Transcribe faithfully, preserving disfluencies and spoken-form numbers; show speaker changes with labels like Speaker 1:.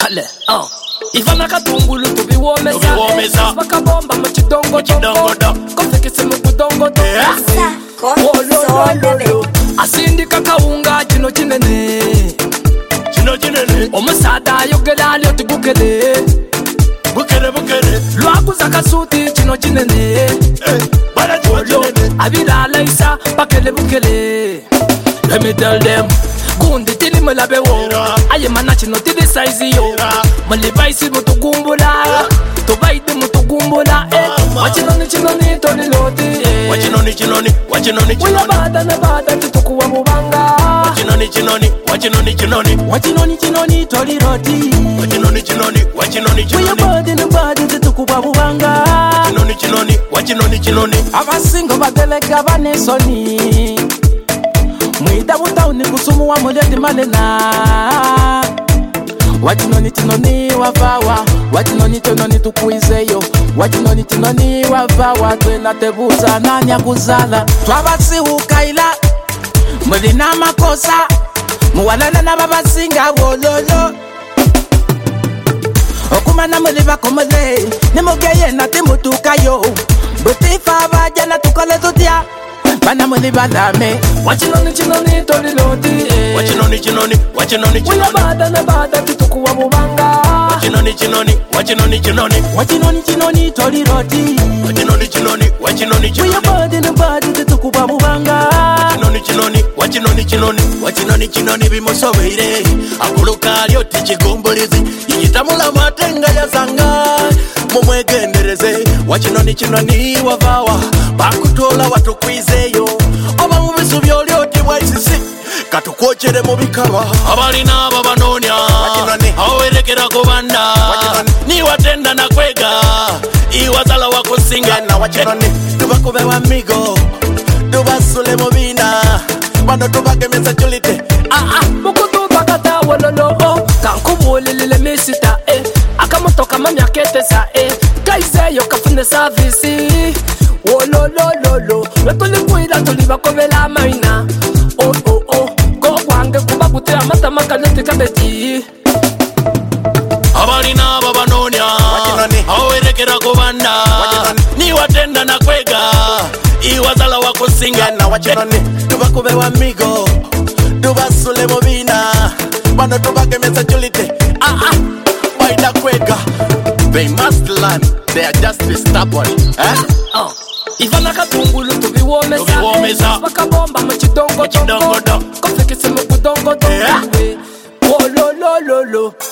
Speaker 1: Dale, oh. Ivana katungulu tubiwomeza
Speaker 2: Tubiwomeza
Speaker 1: Bakabomba mu kidongo
Speaker 2: Kidongo do
Speaker 1: Kofekese mu kudongo do Asindika kawunga kino kinene
Speaker 2: Kino kinene
Speaker 1: Omusada ayogera ali oti bukele
Speaker 2: Bukele bukele
Speaker 1: Lwaguza kasuti kino kinene
Speaker 2: Bana kino kinene
Speaker 1: Abira alaisa bakele bukele Let me tell them Gundi tini mulabewo Aye mana kino tini size yo Malibaisi mutugumbula Tubaidi mutugumbula Wachinoni chinoni toni loti
Speaker 2: Wachinoni chinoni Wachinoni chinoni
Speaker 1: Uyabada na bada titukuwa mubanga
Speaker 2: Wachinoni chinoni Wachinoni chinoni
Speaker 1: Wachinoni chinoni toni loti
Speaker 2: Wachinoni chinoni Wachinoni chinoni
Speaker 1: Uyabada na bada titukuwa mubanga
Speaker 2: Wachinoni chinoni Wachinoni chinoni
Speaker 1: Abasingo badelega banesoni Mwida utauni kusumu wa muleti malena Wachinoni tinoni wavawa Wachinoni tinoni tukuizeyo Wachinoni tinoni wavawa Twena tebuza nani akuzala Twabasi ukaila Mulina makosa Muwalana na babasinga wololo Okumana muliba kumule Nimugeye na timutukayo Butifa baja na tukole tutia Bana muliba lame Wachinoni chinoni toli loti
Speaker 2: Wachinoni chinoni Wachinoni chinoni
Speaker 1: Uyabada na bada titukuwa mubanga
Speaker 2: Wachinoni chinoni Wachinoni chinoni
Speaker 1: Wachinoni chinoni toli loti
Speaker 2: Wachinoni chinoni Wachinoni chinoni
Speaker 1: Uyabada na bada titukuwa mubanga
Speaker 2: Wachinoni chinoni Wachinoni chinoni Wachinoni chinoni bimusobeire Akuluka lyoti chigombolezi Yigitamula matenga ya zanga Mumwegendereze Wachinoni chinoni wavawa Bakutola watukwizeyo Oba mubisu byolioti bwaisisi Katukochere mubikaba Abalina aba banonya Awerekera kubanda Ni watenda na kwega Iwazala wakusinga na wachinoni Tubakube wa migo Tubasule mubina Bano tubagemeza chulite
Speaker 1: Ah ah Mukutu bakata wololo Kankubu lilile misita eh Akamotoka mamyakete sa eh Kaiseyo kafune service Wololololo Lwetuli kuila tuliba kovela maina Oh oh oh Go wange kubakute amata makaneti kabeti
Speaker 2: Abalina aba banonya Awerekera kubanda Ni watenda na kwega Iwazala wakusinga na wachinoni Tubakube wa migo Tubasule mubina Bano tubagemeza chulite Ah ah Baida kwega They must learn They are just stubborn Eh
Speaker 1: Oh Ivana katungulu tubiwomeza
Speaker 2: Tubiwomeza
Speaker 1: Bakabomba mu kidongo
Speaker 2: do
Speaker 1: Kofekese mu kudongo do Wololololo